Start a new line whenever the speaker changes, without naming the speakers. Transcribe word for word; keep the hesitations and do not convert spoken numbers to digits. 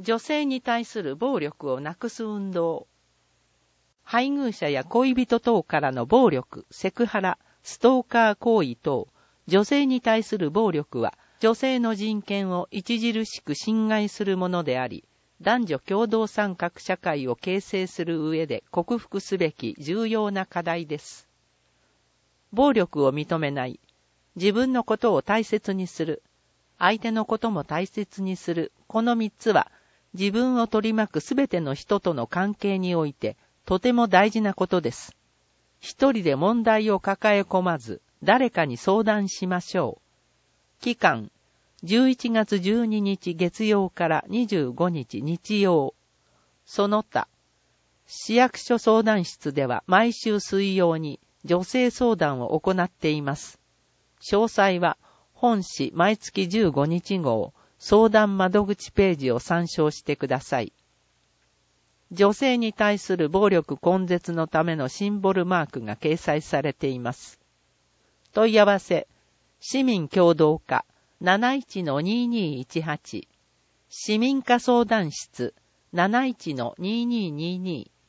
女性に対する暴力をなくす運動。配偶者や恋人等からの暴力、セクハラ、ストーカー行為等、女性に対する暴力は、女性の人権を著しく侵害するものであり、男女共同参画社会を形成する上で克服すべき重要な課題です。暴力を認めない、自分のことを大切にする、相手のことも大切にする、この三つは、自分を取り巻くすべての人との関係において、とても大事なことです。一人で問題を抱え込まず、誰かに相談しましょう。期間、じゅういちがつじゅうににち月曜からにじゅうごにち日曜。その他、市役所相談室では毎週水曜に女性相談を行っています。詳細は、本誌毎月じゅうごにち号、相談窓口ページを参照してください。女性に対する暴力根絶のためのシンボルマークが掲載されています。問い合わせ、市民協同課 なないちのにーにーいちはち、市民課相談室 なないちのにーにーにーにー